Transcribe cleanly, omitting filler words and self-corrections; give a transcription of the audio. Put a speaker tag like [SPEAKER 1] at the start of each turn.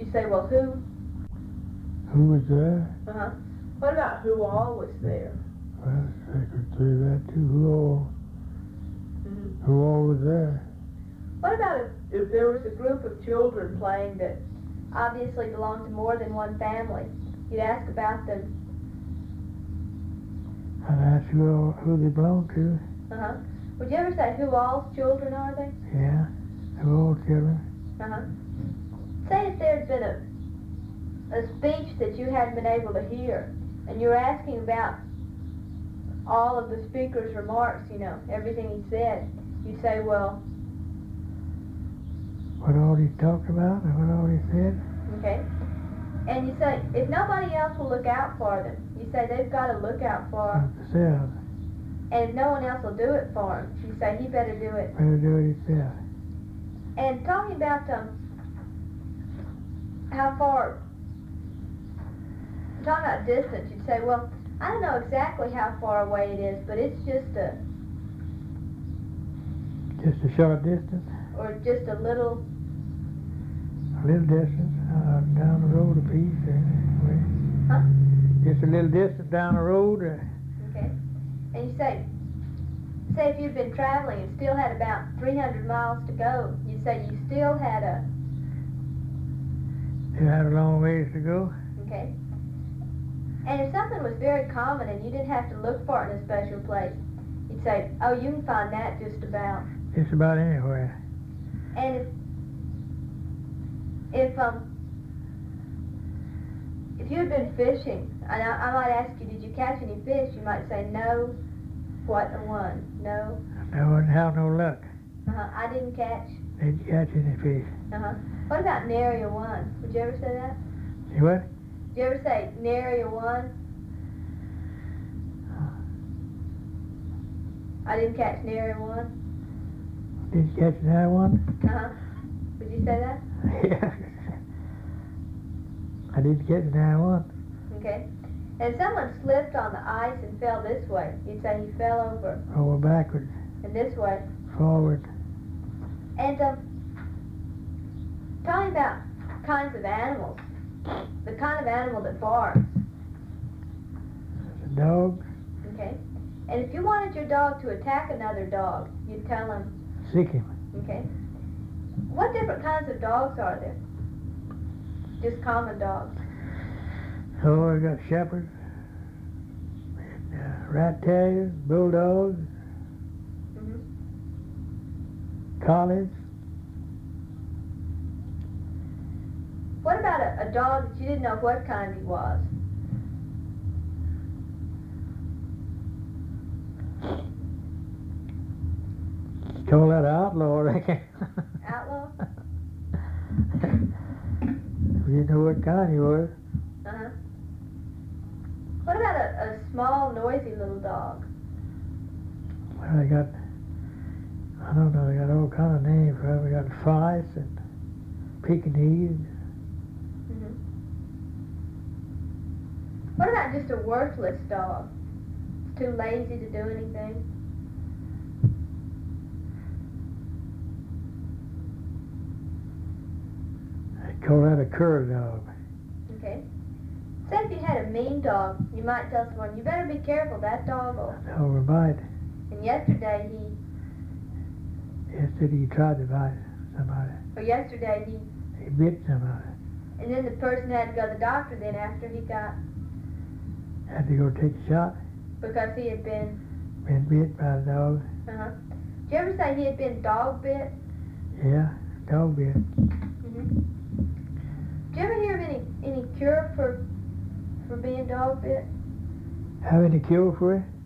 [SPEAKER 1] You say, well, who?
[SPEAKER 2] Who was there?
[SPEAKER 1] Uh-huh. What about who all was there?
[SPEAKER 2] Well, I could say that too.
[SPEAKER 1] Mm-hmm.
[SPEAKER 2] Who all was there?
[SPEAKER 1] What about if there was a group of children playing that obviously belonged to more than one family? You'd ask about them.
[SPEAKER 2] I'd ask who they belong to.
[SPEAKER 1] Uh-huh. Would you ever say, who all's children are they?
[SPEAKER 2] Yeah, who all children.
[SPEAKER 1] Uh-huh. Say if there'd been a speech that you hadn't been able to hear, and you were asking about all of the speaker's remarks, you know, everything he said. You'd say, well...
[SPEAKER 2] What all he talked about and what all he said.
[SPEAKER 1] Okay. And you say, if nobody else will look out for them, you say they've got to look out for
[SPEAKER 2] themselves.
[SPEAKER 1] And if no one else will do it for him, you say he better do it.
[SPEAKER 2] Better do it himself.
[SPEAKER 1] And talking about how far, talking about distance, you'd say, well, I don't know exactly how far away it is, but it's just a
[SPEAKER 2] short distance?
[SPEAKER 1] Or just a little
[SPEAKER 2] distance, down the road a piece.
[SPEAKER 1] Huh?
[SPEAKER 2] Just a little distance down the road.
[SPEAKER 1] Okay. And you say if you'd been traveling and still had about 300 miles to go, you'd say you still had a...
[SPEAKER 2] You had a long ways to go.
[SPEAKER 1] Okay. And if something was very common and you didn't have to look for it in a special place, you'd say, oh, you can find that just about.
[SPEAKER 2] Just about anywhere.
[SPEAKER 1] And if you had been fishing, and I might ask you, did you catch any fish? You might say, no. What a one? No.
[SPEAKER 2] I wouldn't have no luck.
[SPEAKER 1] I didn't catch.
[SPEAKER 2] Didn't catch any fish.
[SPEAKER 1] What about nary a one? Would you ever say that?
[SPEAKER 2] You what?
[SPEAKER 1] Did you ever say nary a one? I didn't catch nary a one.
[SPEAKER 2] Didn't catch nary one?
[SPEAKER 1] Would you say that?
[SPEAKER 2] Yeah. I didn't catch nary one.
[SPEAKER 1] Okay. And if someone slipped on the ice and fell this way, you'd say he fell over.
[SPEAKER 2] Over backwards.
[SPEAKER 1] And this way.
[SPEAKER 2] Forward.
[SPEAKER 1] And talking about kinds of animals. The kind of animal that barks.
[SPEAKER 2] A dog.
[SPEAKER 1] Okay. And if you wanted your dog to attack another dog, you'd tell him.
[SPEAKER 2] Sick him.
[SPEAKER 1] Okay. What different kinds of dogs are there? Just common dogs.
[SPEAKER 2] Oh, I got shepherds, and, rat terriers, bulldogs, collies.
[SPEAKER 1] What about a dog that you didn't know what kind he was?
[SPEAKER 2] Call that an outlaw, I reckon.
[SPEAKER 1] Outlaw?
[SPEAKER 2] You didn't know what kind he was.
[SPEAKER 1] What about a small, noisy little dog?
[SPEAKER 2] Well, I don't know, they got all kind of names for them. We got Fice and Pekingese.
[SPEAKER 1] What about just a worthless dog? It's too lazy to do anything?
[SPEAKER 2] They call that a cur dog.
[SPEAKER 1] Okay. Say if you had a mean dog, you might tell someone, you better be careful, that dog will...
[SPEAKER 2] Over bite.
[SPEAKER 1] And yesterday
[SPEAKER 2] he tried to bite somebody.
[SPEAKER 1] Or yesterday
[SPEAKER 2] he bit somebody.
[SPEAKER 1] And then the person had to go to the doctor then after he got...
[SPEAKER 2] Had to go take a shot?
[SPEAKER 1] Because he had been...
[SPEAKER 2] Been bit by a dog.
[SPEAKER 1] Did you ever say he had been dog bit?
[SPEAKER 2] Yeah, dog bit.
[SPEAKER 1] Did you ever hear of any cure for being dog bit?
[SPEAKER 2] Have any cure for it?